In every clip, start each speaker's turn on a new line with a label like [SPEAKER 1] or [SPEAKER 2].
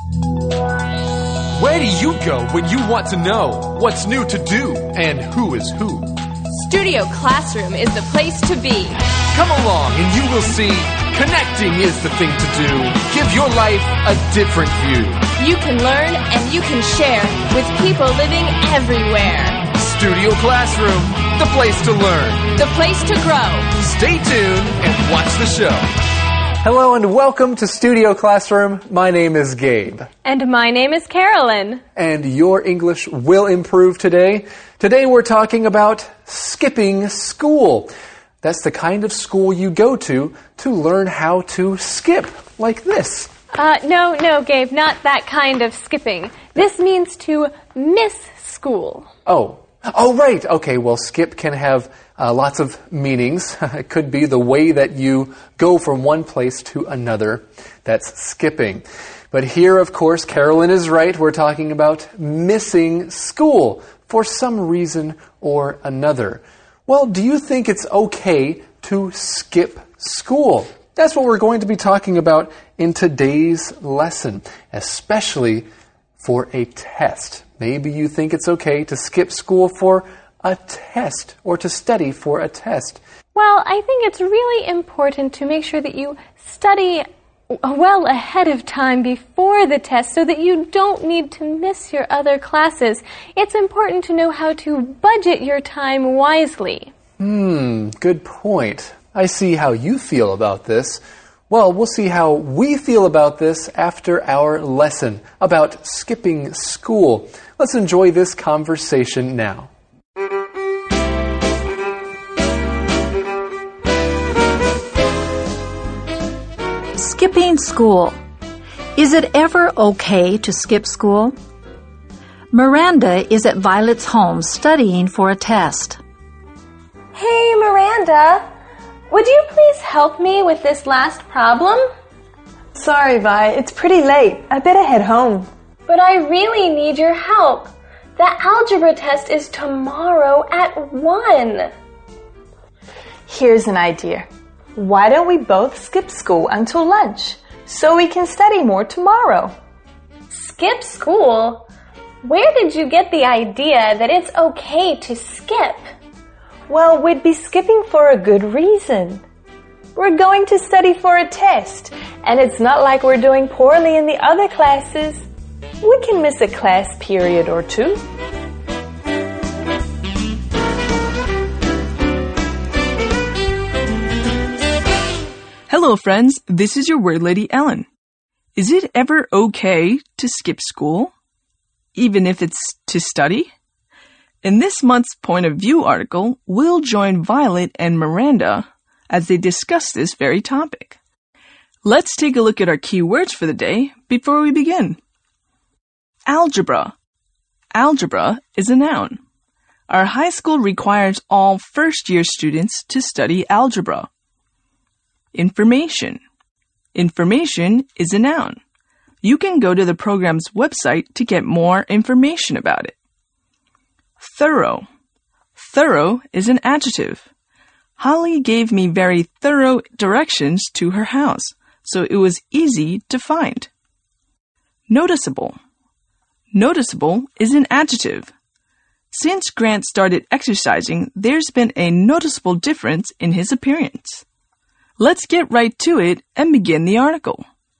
[SPEAKER 1] Where do you go when you want to know what's new to do and who is who?
[SPEAKER 2] Studio Classroom is the place to be.
[SPEAKER 1] Come along and you will see connecting is the thing to do. Give your life a different view.
[SPEAKER 2] You can learn and you can share with people living everywhere.
[SPEAKER 1] Studio Classroom, the place to learn.
[SPEAKER 2] The place to grow.
[SPEAKER 1] Stay tuned and watch the show.
[SPEAKER 3] Hello and welcome to Studio Classroom. My name is Gabe.
[SPEAKER 2] And my name is Carolyn.
[SPEAKER 3] And your English will improve today. Today we're talking about skipping school. That's the kind of school you go to learn how to skip, like this.
[SPEAKER 2] No, Gabe, not that kind of skipping. This means to miss school.
[SPEAKER 3] Oh, right. Okay, well, skip can have lots of meanings. It could be the way that you go from one place to another. That's skipping. But here, of course, Carolyn is right. We're talking about missing school for some reason or another. Well, do you think it's okay to skip school? That's what we're going to be talking about in today's lesson, especially for a test. Maybe you think it's okay to skip school for a test or to study for a test.
[SPEAKER 2] Well, I think it's really important to make sure that you study well ahead of time before the test so that you don't need to miss your other classes. It's important to know how to budget your time wisely.
[SPEAKER 3] Good point. I see how you feel about this. Well, we'll see how we feel about this after our lesson about skipping school. Let's enjoy this conversation now.
[SPEAKER 4] Skipping school. Is it ever okay to skip school? Miranda is at Violet's home studying for a test.
[SPEAKER 2] Hey, Miranda, would you please help me with this last problem?
[SPEAKER 5] Sorry, Vi, it's pretty late. I better head home.
[SPEAKER 2] But I really need your help. The algebra test is tomorrow at 1.
[SPEAKER 5] Here's an idea. Why don't we both skip school until lunch so we can study more tomorrow?
[SPEAKER 2] Skip school? Where did you get the idea that it's okay to skip?
[SPEAKER 5] Well, we'd be skipping for a good reason. We're going to study for a test, and it's not like we're doing poorly in the other classes. We can miss a class period or two.
[SPEAKER 6] Hello, friends. This is your word lady, Ellen. Is it ever okay to skip school, even if it's to study? In this month's Point of View article, we'll join Violet and Miranda as they discuss this very topic. Let's take a look at our key words for the day before we begin. Algebra. Algebra is a noun. Our high school requires all first-year students to study algebra. Information. Information is a noun. You can go to the program's website to get more information about it. Thorough. Thorough is an adjective. Holly gave me very thorough directions to her house, so it was easy to find. Noticeable. Noticeable is an adjective. Since Grant started exercising, there's been a noticeable difference in his appearance. Let's get right to it and begin the article.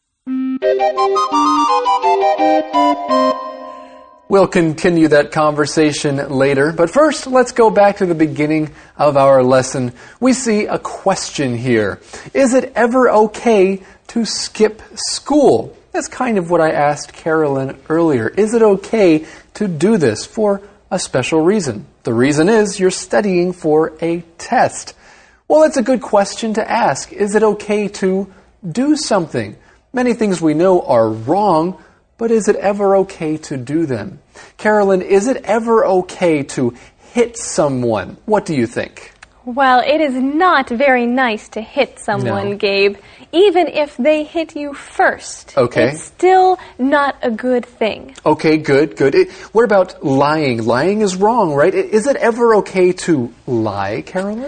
[SPEAKER 3] We'll continue that conversation later, but first, let's go back to the beginning of our lesson. We see a question here. Is it ever okay to skip school? That's kind of what I asked Carolyn earlier. Is it okay to do this for a special reason? The reason is you're studying for a test. Well, it's a good question to ask. Is it okay to do something? Many things we know are wrong, but is it ever okay to do them? Carolyn, is it ever okay to hit someone? What do you think?
[SPEAKER 2] Well, it is not very nice to hit someone,
[SPEAKER 3] No.
[SPEAKER 2] Gabe, even if they hit you first.
[SPEAKER 3] Okay.
[SPEAKER 2] It's still not a good thing.
[SPEAKER 3] Okay, good. What about lying? Lying is wrong, right? Is it ever okay to lie, Carolyn?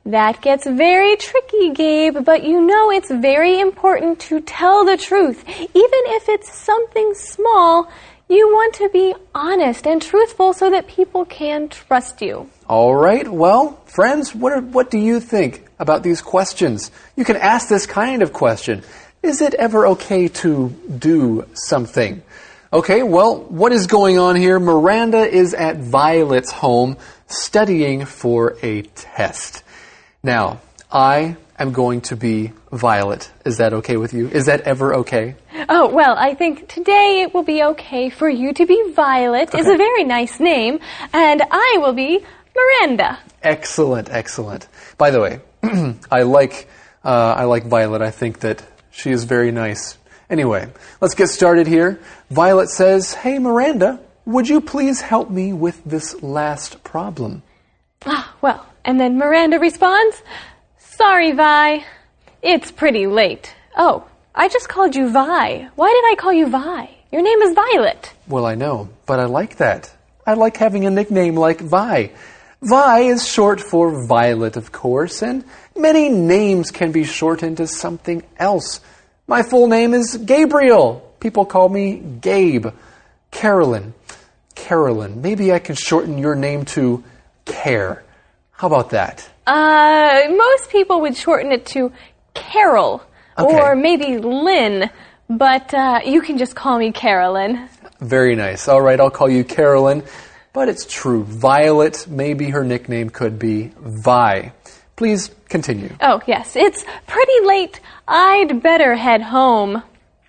[SPEAKER 2] That gets very tricky, Gabe, but you know it's very important to tell the truth. Even if it's something small, you want to be honest and truthful so that people can trust you.
[SPEAKER 3] All right. Well, friends, what do you think about these questions? You can ask this kind of question. Is it ever okay to do something? Okay, well, what is going on here? Miranda is at Violet's home studying for a test. Now, I am going to be Violet. Is that okay with you? Is that ever okay?
[SPEAKER 2] Oh, well, I think today it will be okay for you to be Violet. It's a very nice name, and I will be Miranda.
[SPEAKER 3] Excellent, excellent. By the way, I like Violet. I think that she is very nice. Anyway, let's get started here. Violet says, "Hey, Miranda, would you please help me with this last problem?"
[SPEAKER 2] Well, and then Miranda responds, "Sorry, Vi. It's pretty late." Oh, I just called you Vi. Why did I call you Vi? Your name is Violet.
[SPEAKER 3] Well, I know, but I like that. I like having a nickname like Vi. Vi is short for Violet, of course, and many names can be shortened to something else. My full name is Gabriel. People call me Gabe. Carolyn. Maybe I can shorten your name to Care. How about that?
[SPEAKER 2] Most people would shorten it to Carol.
[SPEAKER 3] Okay.
[SPEAKER 2] Or maybe Lynn. But you can just call me Carolyn.
[SPEAKER 3] Very nice. All right, I'll call you Carolyn. But it's true. Violet, maybe her nickname could be Vi. Please continue.
[SPEAKER 2] Oh, yes. It's pretty late. I'd better head home.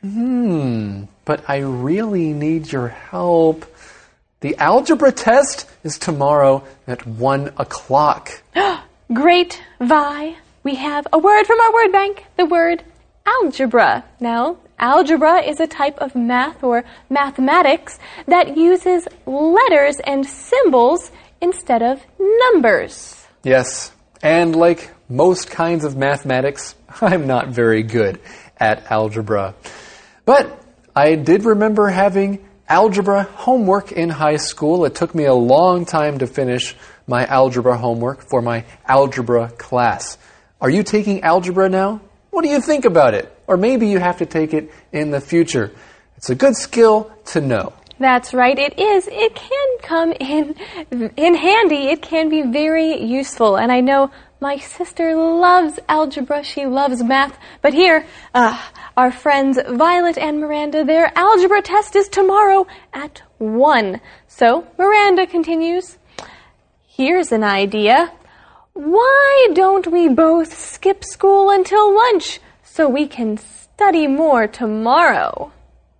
[SPEAKER 3] But I really need your help. The algebra test is tomorrow at 1 o'clock.
[SPEAKER 2] Great, Vi. We have a word from our word bank, the word algebra. Now, algebra is a type of math or mathematics that uses letters and symbols instead of numbers.
[SPEAKER 3] Yes, and like most kinds of mathematics, I'm not very good at algebra. But I did remember having algebra homework in high school. It took me a long time to finish my algebra homework for my algebra class. Are you taking algebra now? What do you think about it? Or maybe you have to take it in the future. It's a good skill to know.
[SPEAKER 2] That's right, it is. It can come in handy. It can be very useful. And I know my sister loves algebra. She loves math. But here, our friends Violet and Miranda, their algebra test is tomorrow at 1. So Miranda continues, "Here's an idea. Why don't we both skip school until lunch so we can study more tomorrow?"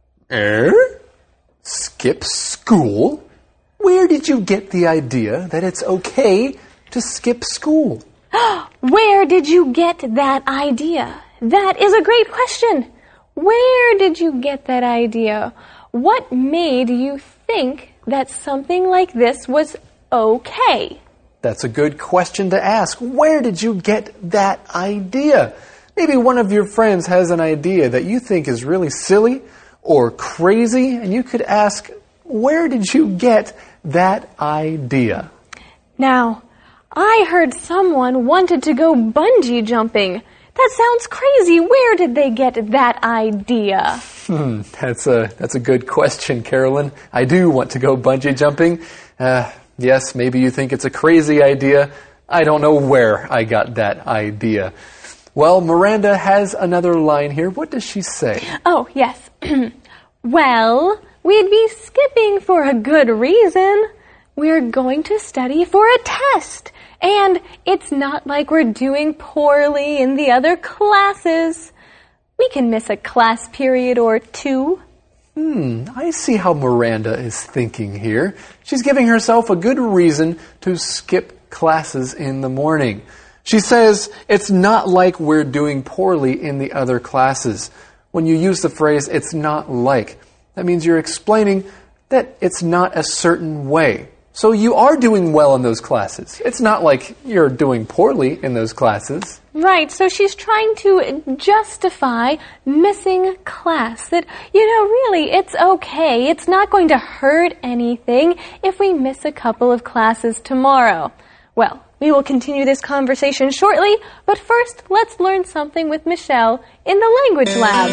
[SPEAKER 3] Skip school? Where did you get the idea that it's okay to skip school?
[SPEAKER 2] Where did you get that idea? That is a great question. Where did you get that idea? What made you think that something like this was okay?
[SPEAKER 3] That's a good question to ask. Where did you get that idea? Maybe one of your friends has an idea that you think is really silly or crazy, and you could ask, where did you get that idea?
[SPEAKER 2] Now, I heard someone wanted to go bungee jumping. That sounds crazy. Where did they get that idea?
[SPEAKER 3] That's a good question, Carolyn. I do want to go bungee jumping. Yes, maybe you think it's a crazy idea. I don't know where I got that idea. Well, Miranda has another line here. What does she say?
[SPEAKER 2] Oh, yes. Well, we'd be skipping for a good reason. We're going to study for a test. And it's not like we're doing poorly in the other classes. We can miss a class period or two.
[SPEAKER 3] I see how Miranda is thinking here. She's giving herself a good reason to skip classes in the morning. She says, it's not like we're doing poorly in the other classes. When you use the phrase, it's not like, that means you're explaining that it's not a certain way. So you are doing well in those classes. It's not like you're doing poorly in those classes.
[SPEAKER 2] Right, so she's trying to justify missing class. That, really, it's okay. It's not going to hurt anything if we miss a couple of classes tomorrow. Well, we will continue this conversation shortly, but first, let's learn something with Michelle in the Language Lab.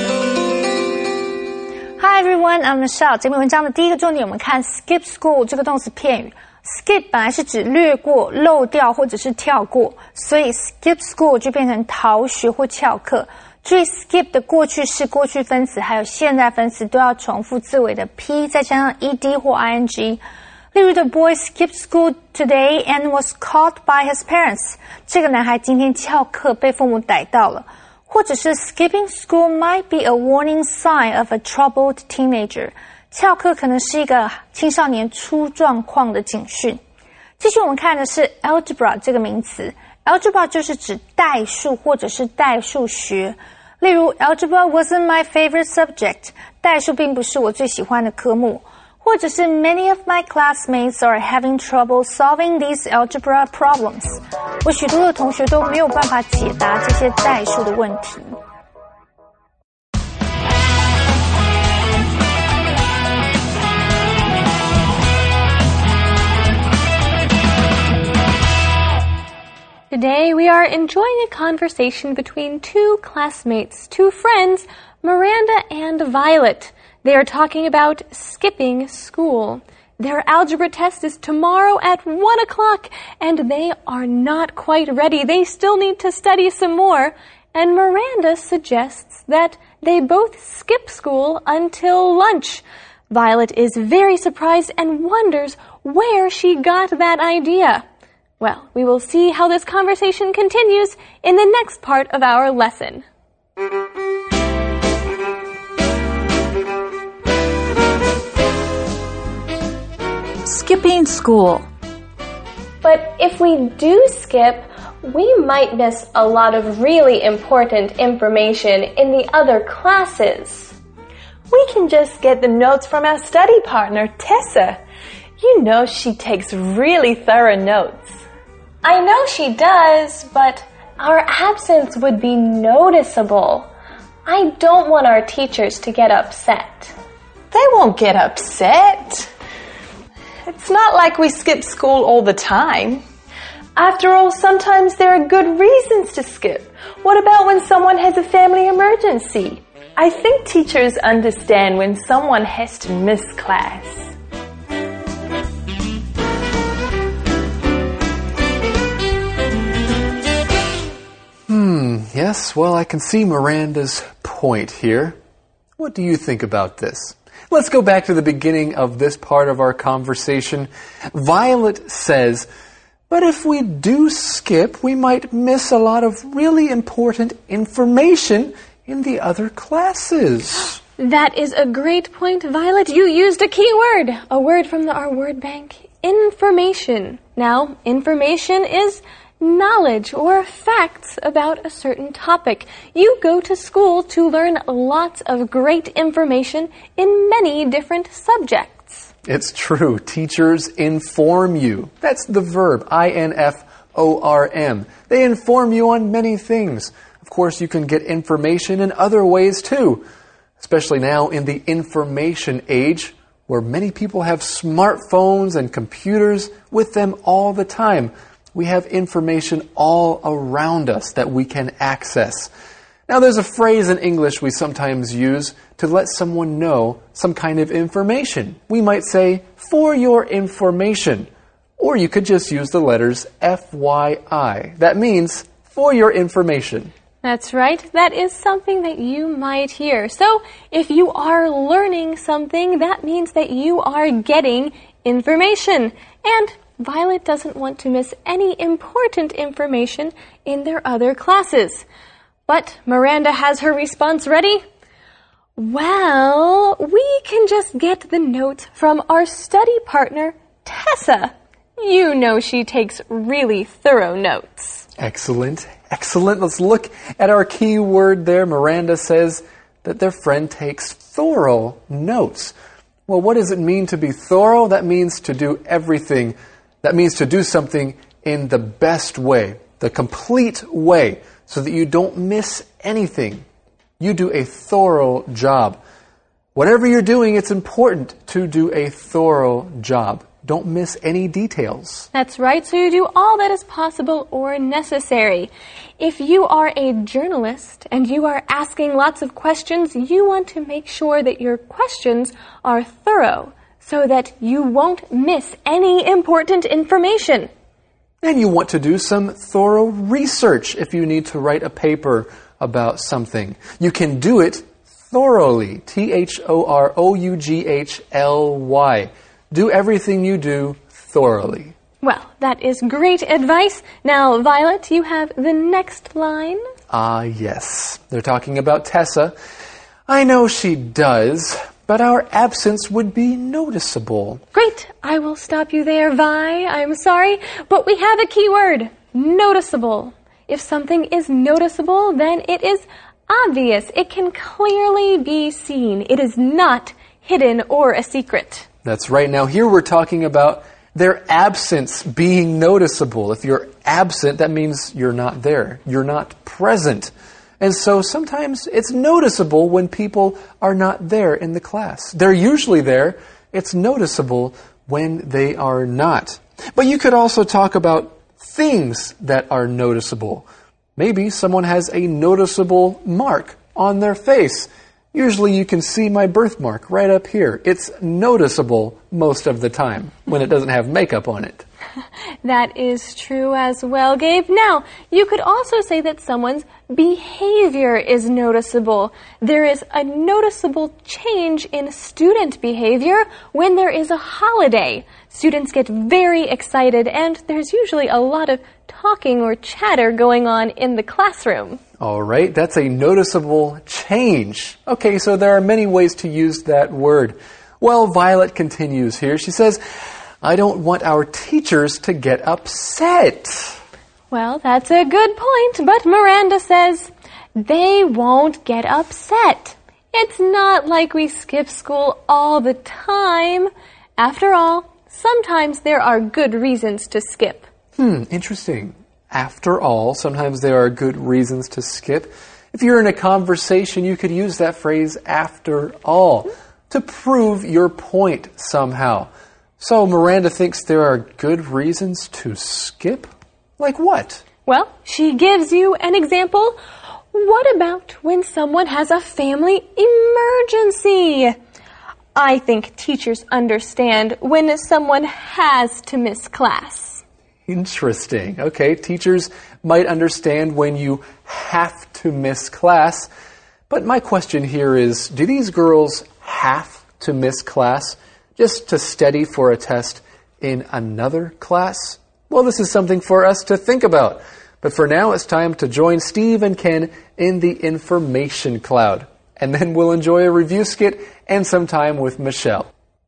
[SPEAKER 7] Hi everyone, I'm Michelle. 这篇文章的第一个重点，我们看 skip school 这个动词片语。skip 本来是指略过、漏掉或者是跳过，所以 skip school 就变成逃学或翘课。注意 skip 的过去式、过去分词还有现在分词都要重复字尾的 p， 再加上 ed 或 ing。例如 The boy skipped school today and was caught by his parents. 这个男孩今天翘课被父母逮到了。或者是 skipping school might be a warning sign of a troubled teenager. 翘课可能是一个青少年出状况的警讯。继续我们看的是 algebra 这个名词。algebra 就是指代数或者是代数学。例如 algebra wasn't my favorite subject. 代数并不是我最喜欢的科目。或者是 Many of my classmates are having trouble solving these algebra problems. 我许多的同学都没有办法解答这些代数的问题。
[SPEAKER 2] Today we are enjoying a conversation between two classmates, two friends, Miranda and Violet. They are talking about skipping school. Their algebra test is tomorrow at 1 o'clock, and they are not quite ready. They still need to study some more. And Miranda suggests that they both skip school until lunch. Violet is very surprised and wonders where she got that idea. Well, we will see how this conversation continues in the next part of our lesson.
[SPEAKER 4] Skipping school.
[SPEAKER 2] But if we do skip, we might miss a lot of really important information in the other classes.
[SPEAKER 5] We can just get the notes from our study partner, Tessa. You know she takes really thorough notes.
[SPEAKER 2] I know she does, but our absence would be noticeable. I don't want our teachers to get upset.
[SPEAKER 5] They won't get upset. It's not like we skip school all the time. After all, sometimes there are good reasons to skip. What about when someone has a family emergency? I think teachers understand when someone has to miss class.
[SPEAKER 3] Yes, well, I can see Miranda's point here. What do you think about this? Let's go back to the beginning of this part of our conversation. Violet says, but if we do skip, we might miss a lot of really important information in the other classes.
[SPEAKER 2] That is a great point, Violet. You used a key word, a word from our word bank, information. Now, information is knowledge or facts about a certain topic. You go to school to learn lots of great information in many different subjects.
[SPEAKER 3] It's true. Teachers inform you. That's the verb, I-N-F-O-R-M. They inform you on many things. Of course, you can get information in other ways too, especially now in the information age where many people have smartphones and computers with them all the time. We have information all around us that we can access. Now, there's a phrase in English we sometimes use to let someone know some kind of information. We might say, for your information. Or you could just use the letters FYI. That means, for your information.
[SPEAKER 2] That's right. That is something that you might hear. So, if you are learning something, that means that you are getting information. And Violet doesn't want to miss any important information in their other classes. But Miranda has her response ready. Well, we can just get the notes from our study partner, Tessa. You know she takes really thorough notes.
[SPEAKER 3] Excellent. Excellent. Let's look at our key word there. Miranda says that their friend takes thorough notes. Well, what does it mean to be thorough? That means to do everything. That means to do something in the best way, the complete way, so that you don't miss anything. You do a thorough job. Whatever you're doing, it's important to do a thorough job. don't miss any details.
[SPEAKER 2] That's right, so you do all that is possible or necessary. If you are a journalist and you are asking lots of questions, you want to make sure that your questions are thorough so that you won't miss any important information.
[SPEAKER 3] And you want to do some thorough research if you need to write a paper about something. You can do it thoroughly. Thorougly. Do everything you do thoroughly.
[SPEAKER 2] Well, that is great advice. Now, Violet, you have the next line.
[SPEAKER 3] Yes. They're talking about Tessa. I know she does, but our absence would be noticeable.
[SPEAKER 2] Great. I will stop you there, Vi. I'm sorry, but we have a key word. Noticeable. If something is noticeable, then it is obvious. It can clearly be seen. It is not hidden or a secret.
[SPEAKER 3] That's right. Now, here we're talking about their absence being noticeable. If you're absent, that means you're not there. You're not present. And so sometimes it's noticeable when people are not there in the class. They're usually there. It's noticeable when they are not. But you could also talk about things that are noticeable. Maybe someone has a noticeable mark on their face. Usually you can see my birthmark right up here. It's noticeable most of the time when it doesn't have makeup on it.
[SPEAKER 2] That is true as well, Gabe. Now, you could also say that someone's behavior is noticeable. There is a noticeable change in student behavior when there is a holiday. Students get very excited, and there's usually a lot of talking or chatter going on in the classroom.
[SPEAKER 3] All right, that's a noticeable change. Okay, so there are many ways to use that word. Well, Violet continues here. She says, I don't want our teachers to get upset.
[SPEAKER 2] Well, that's a good point, but Miranda says, they won't get upset. It's not like we skip school all the time. After all, sometimes there are good reasons to skip.
[SPEAKER 3] Interesting. After all, sometimes there are good reasons to skip. If you're in a conversation, you could use that phrase, after all, to prove your point somehow. So Miranda thinks there are good reasons to skip? Like what?
[SPEAKER 2] Well, she gives you an example. What about when someone has a family emergency? I think teachers understand when someone has to miss class.
[SPEAKER 3] Interesting. Okay, teachers might understand when you have to miss class. But my question here is, do these girls have to miss class just to study for a test in another class? Well, this is something for us to think about. But for now, it's time to join Steve and Ken in the information cloud. And then we'll enjoy a review skit and some time with Michelle.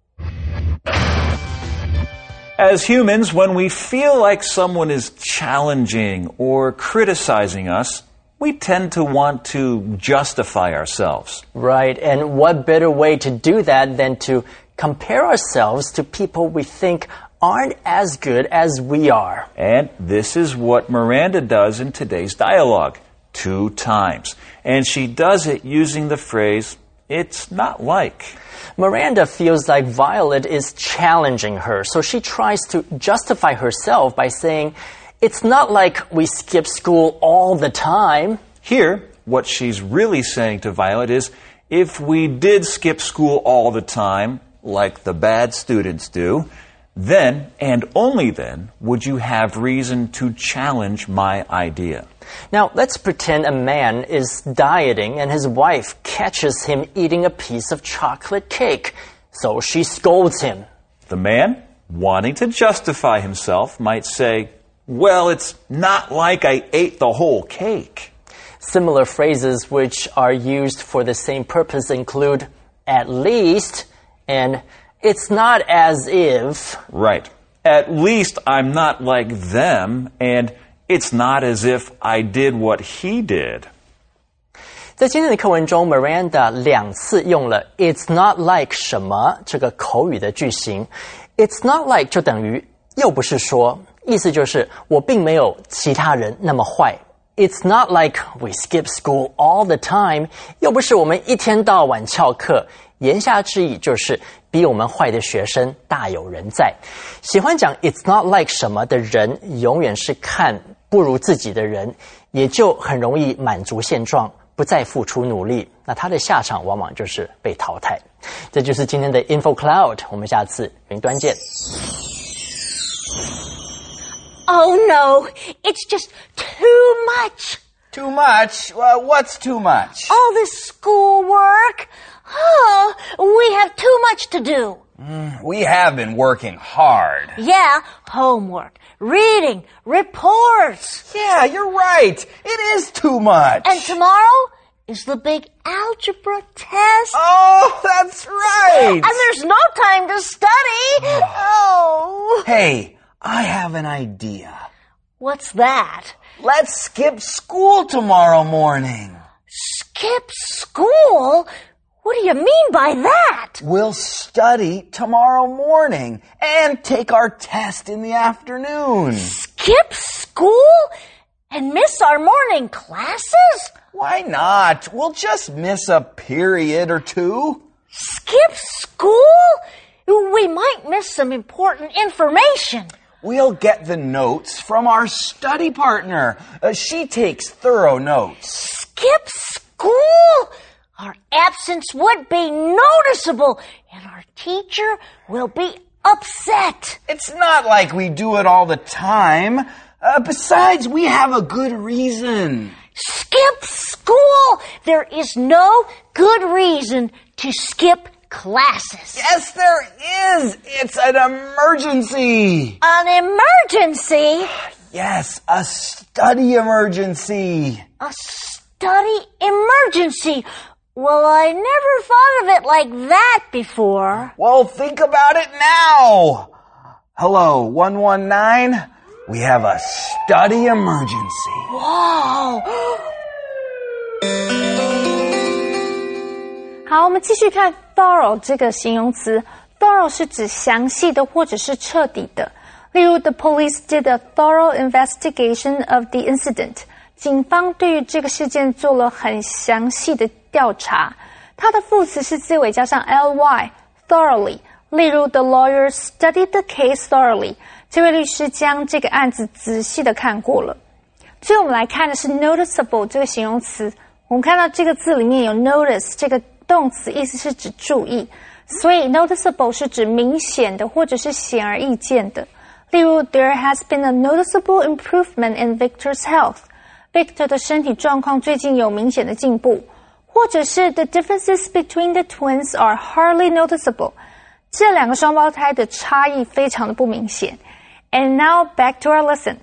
[SPEAKER 8] As humans, when we feel like someone is challenging or criticizing us, we tend to want to justify ourselves.
[SPEAKER 9] Right, and what better way to do that than to compare ourselves to people we think aren't as good as we are.
[SPEAKER 8] And this is what Miranda does in today's dialogue 2 times. And she does it using the phrase, it's not like.
[SPEAKER 9] Miranda feels like Violet is challenging her, so she tries to justify herself by saying, it's not like we skip school all the time.
[SPEAKER 8] Here, what she's really saying to Violet is, if we did skip school all the time, like the bad students do, then, and only then, would you have reason to challenge my idea.
[SPEAKER 9] Now, let's pretend a man is dieting and his wife catches him eating a piece of chocolate cake. So she scolds him.
[SPEAKER 8] The man, wanting to justify himself, might say, well, it's not like I ate the whole cake.
[SPEAKER 9] Similar phrases which are used for the same purpose include at least and it's not as if.
[SPEAKER 8] Right. At least I'm not like them, and it's not as if I did what he did.
[SPEAKER 9] 在今天的课文中 Miranda 2次用了 It's not like 什么这个口语的句型。It's not like 就等于又不是说，意思就是我并没有其他人那么坏。It's not like we skip school all the time， 又不是我们一天到晚翘课。 言下之意就是比我们坏的学生大有人在。喜欢讲 it's not like 什么的人，永远是看不如自己的人，也就很容易满足现状，不再付出努力，那他的下场往往就是被淘汰。这就是今天的 Info Cloud， 我们下次云端见。
[SPEAKER 10] Oh no, it's just too much.
[SPEAKER 11] Too much? What's too much?
[SPEAKER 10] All this schoolwork. Oh, we have too much to do.
[SPEAKER 11] We have been working hard.
[SPEAKER 10] Yeah, homework, reading, reports.
[SPEAKER 11] Yeah, you're right. It is too much.
[SPEAKER 10] And tomorrow is the big algebra test.
[SPEAKER 11] Oh, that's right.
[SPEAKER 10] And there's no time to study. Oh.
[SPEAKER 11] Hey, I have an idea.
[SPEAKER 10] What's that?
[SPEAKER 11] Let's skip school tomorrow morning.
[SPEAKER 10] Skip school? What do you mean by that?
[SPEAKER 11] We'll study tomorrow morning and take our test in the afternoon.
[SPEAKER 10] Skip school? And miss our morning classes?
[SPEAKER 11] Why not? We'll just miss a period or two.
[SPEAKER 10] Skip school? We might miss some important information.
[SPEAKER 11] We'll get the notes from our study partner. She takes thorough notes.
[SPEAKER 10] Skip school? Our absence would be noticeable, and our teacher will be upset.
[SPEAKER 11] It's not like we do it all the time. Besides, we have a good reason.
[SPEAKER 10] Skip school? There is no good reason to skip classes.
[SPEAKER 11] Yes, there is. It's an emergency.
[SPEAKER 10] An emergency?
[SPEAKER 11] Yes, a study emergency.
[SPEAKER 10] A study emergency? Well, I never thought of it like that before.
[SPEAKER 11] Well, think about it now. Hello, 119. We have a study emergency.
[SPEAKER 10] Wow.
[SPEAKER 7] 好，我们继续看 thorough 这个形容词。thorough 是指详细的或者是彻底的。例如 The police did a thorough investigation of the incident. 警方对于这个事件做了很详细的调查。它的副词是字尾加上 ly thoroughly。例如 The lawyer studied the case thoroughly. 这位律师将这个案子仔细的看过了。最后我们来看的是 noticeable 这个形容词。我们看到这个字里面有 notice 这个动词，意思是指注意，所以 noticeable 是指明显的或者是显而易见的。例如 There has been a noticeable improvement in Victor's health. Victor 的身体状况最近有明显的进步。或者是 The differences between the twins are hardly noticeable. 这两个双胞胎的差异非常的不明显。And now back to our lesson.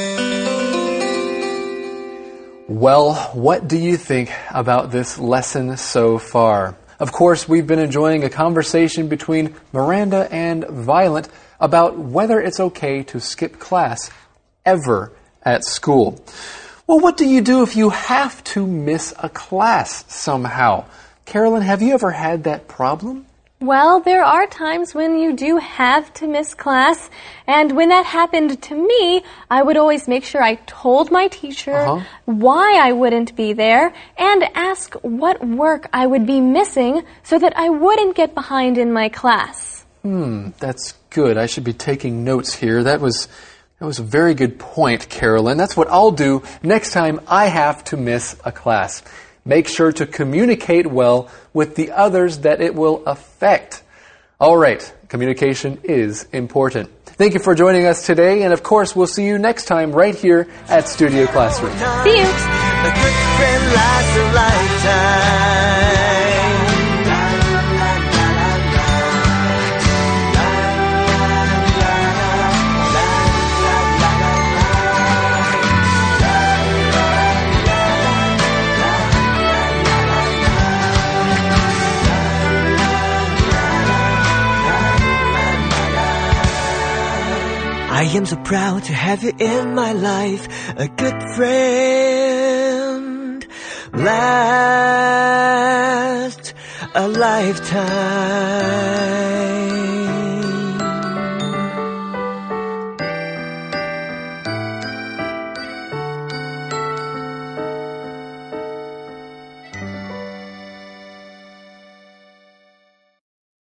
[SPEAKER 3] Well, what do you think about this lesson so far? Of course, we've been enjoying a conversation between Miranda and Violet about whether it's okay to skip class ever at school. Well, what do you do if you have to miss a class somehow? Carolyn, have you ever had that problem?
[SPEAKER 2] Well, there are times when you do have to miss class, and when that happened to me, I would always make sure I told my teacher why I wouldn't be there and ask what work I would be missing so that I wouldn't get behind in my class.
[SPEAKER 3] That's good. I should be taking notes here. That was a very good point, Carolyn. That's what I'll do next time I have to miss a class. Make sure to communicate well with the others that it will affect. All right, communication is important. Thank you for joining us today, and of course, we'll see you next time right here at Studio Classroom.
[SPEAKER 2] See you!
[SPEAKER 12] A good friend lasts a lifetime. I am so proud to have you in my life, a good friend, last a lifetime.